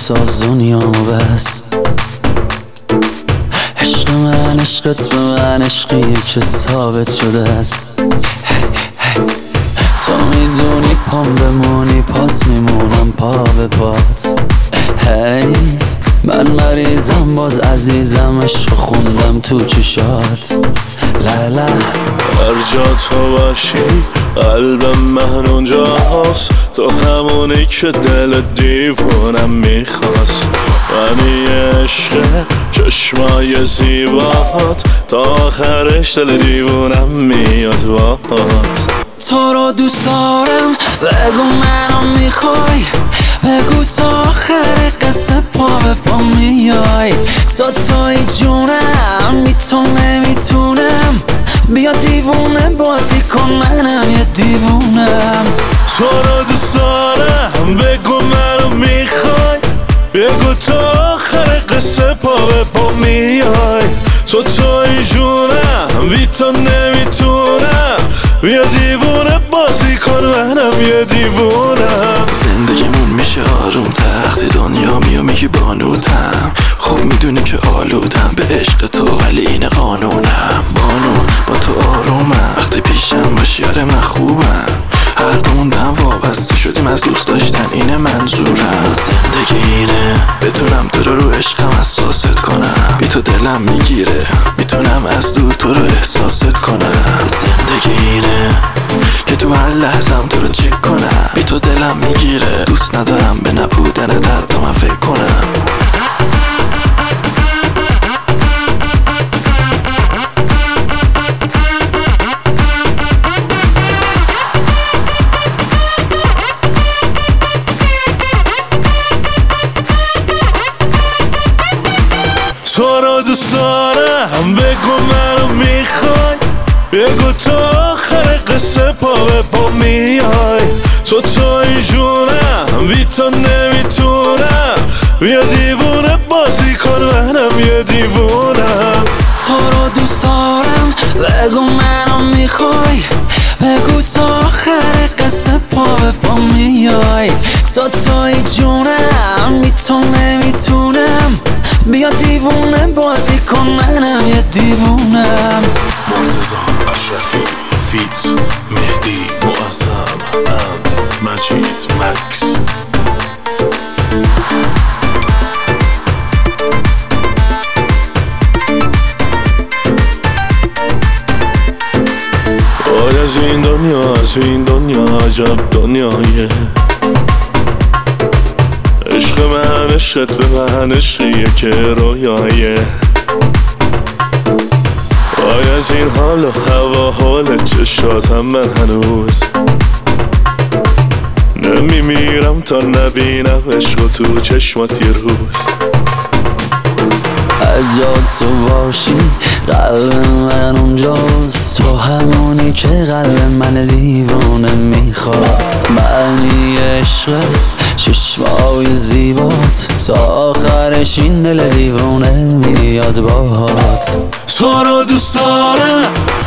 بساز دنیامو بس. عشق من عشقت به من عشقیه که ثابت شده است. تو میدونی پام بمونی پات میمونم پا به پات. هی من مریضم باز عزیزم عشق خوندم تو چشات. لالا هر جا تو باشی قلبم من اونجاست. تو همونی که دل دیوونم میخواست. من عشق چشمای زیبات تا آخرش دل دیوونم میاد باهات. تو رو دوست دارم بگو منو میخوای. بگو تا آخر قصه پا به پا میای. تو توی جونم بی تو نمیتونم. بیا دیوونه بازی کن منم یه دیوونم. تو رو دوست دارم بگو منو میخوای. بگو تا آخر قصه پا به پا میای. تو توی جونم بی تو نمیتونم. بیا دیوونه بازی کن منم یه دیوونم. زندگیمون میشه آروم تخت دنیا میگی بانوتم. خوب میدونی که آلودم به عشق تو ولی این قانونم. بانو با تو آرومم وقتی پیشم باشی آره من خوبم. هر دومون به هم وابسته شدیم از دوست داشتن اینه منظورم. زندگی اینه بتونم تو رو عشقم حساست کنم. بی تو دلم میگیره میتونم از دور تو رو احساست کنم. زندگی اینه که تو هر لحظم تو رو چک کنم. بی تو دلم میگیره دوست ندارم به نبودن درد من فکر کنم. تو رو دوست دارم بگو منو میخوای. بگو تا آخر قصه پا به پا میای. تو توی جونم بی تو نمیتونم. بیا دیوونه بازی کن منم یه دیوونم. تو رو دوست دارم بگو منو میخوای. بگو تا آخر قصه پا به پا میای. تو توی جونم بی تو نمیتونم. بیا دیوونه بازی کن منم یه دیوونم. مرتضی اشرفی فیت مهدی معظم اند مجید مکس. آیا از این دنیا از این دنیا عجب دنیایه. عشق من عشقت به من عشقیه که رویایه. وای از این حال و هوا حال چشاتم من هنوز نمیمیرم تا نبینم عشق و تو چشمات یه روز. هرجا تو باشی قلب من اونجاست. تو همونی که قلب من دیوانه میخواست. معنی عشق چشمای زیبات تا آخرش این دل دیوانه میاد باهات. تو رو دوست دارم